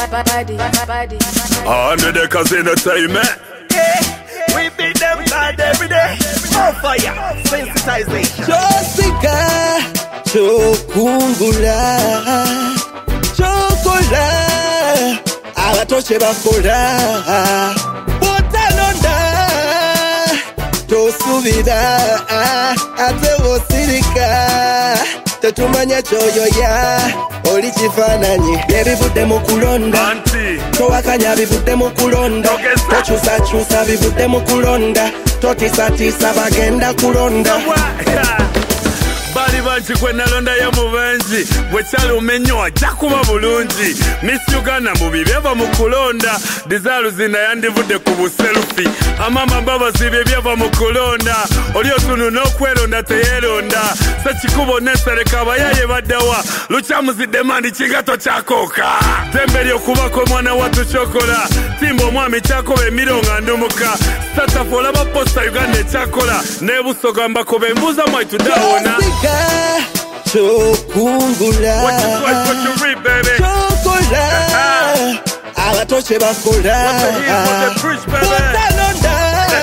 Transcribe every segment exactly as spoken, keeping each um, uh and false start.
body, body. Under the casino time, man. Yeah, we beat them bad every day. On fire, sensitization. Jessica, chokungula, chokola, abatoshe bakola, botalonda, tosubira, ate wosirika, tetumanya choyo ya, oli chifananyi, byebivude mu kulonda, towakanya bivude mu kulonda, tochusa chusa bivude mu kulonda, totisa tisa bagenda kulonda. Bali banchi kwe nalonda ya mubenji bwekyali umenyoa jakuba bulungi Miss Uganda mubi byava mu kulonda dizalu zina yandivudde ku buselfie amama baba zibye byava mu kulonda oli otunu n'okweronda teyeronda sekikubo nesereka abayaye baddawa lukyamuzidde mandi kingato kyakooka tembe lyokubako omwana wattu kyokola timba omwami kyakoba emironga ndumuka satafu olaba posta Uganda ekyakola nebusogambako bembuuza mwaitudawona chokungula What you what, what you read, baby? chokola abatoshe bakola What the heat, what the preach, baby? botalonda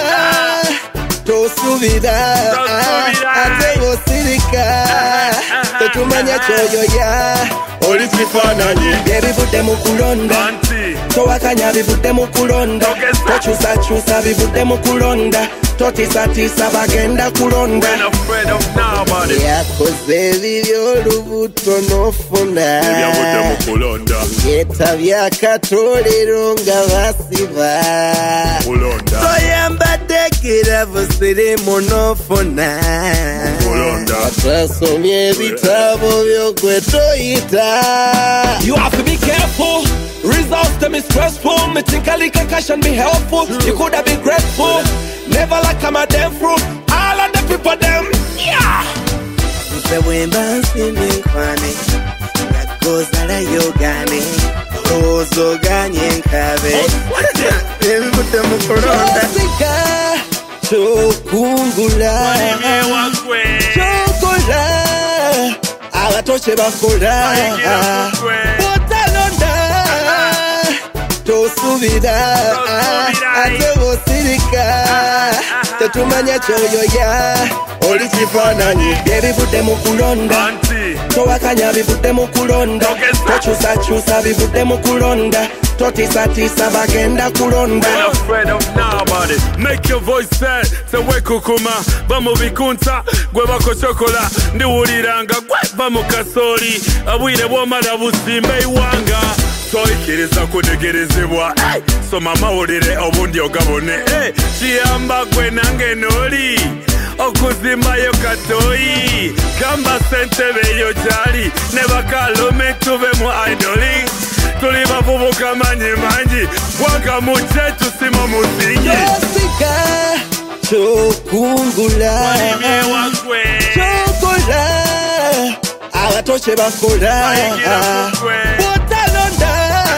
tosubira ate wosirika tetumanya choyo ya oli chifananyi byebivude mu kulonda towakanya bivude mu kulonda tochusa chusa bivude mu kulonda totisa tisa bagenda kulonda yakoze eby'olubuto n'ofuna yeta byakatolero nga basiba toyambadde kiravu sirimu n'ofuna twasomye ebitabo by'ogwe toyita. You have to be careful. Results them is stressful. Me think a little cash and be helpful. You could have been grateful. Never like I'm a damn fruit. All of the people them, yeah. Nse wemba nsimi nkwani Nakozala yogani Ozoganye nkabe Ebivude mu kulonda Jessica chokungula chokola abatoshe bakola botalonda tosubira ate wosirika tetumanya choyo ya oli chifananyi byebivude mu kulonda towakanya bivude mu kulonda tochusa chusa bivude mu kulonda totisa tisa bagenda kulonda. Make your voice sad tewe kukuma bamu bikunta gwe bako chokola ndiwuliranga gwe bamu kasoli abwire bwomala busimba iwanga toikiriza kudegerezebwa hey! Soma mawulire obundi ogabone hey! Kiyamba gwe nange noli okuzimbayo katoyi gamba sentebe yo jali ne bakalome tube mu idoli tuli bavubuka manyi manyi waka muje tusimo musingi Jessica chokungula chokola abatoshe bakola botalonda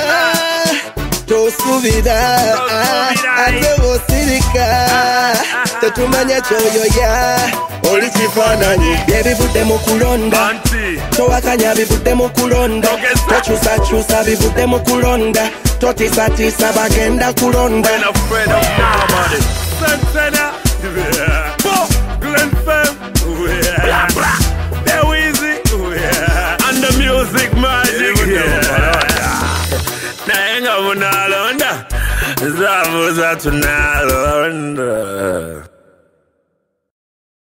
tosubira ate wosirika tetumanya choyo ya oli chifananyi byebivude mu kulonda towakanya bivude mu kulonda tochusa chusa bivude mu kulonda totisa tisa bagenda kulonda. And the music magic naenga munalonda zavuza tunalonda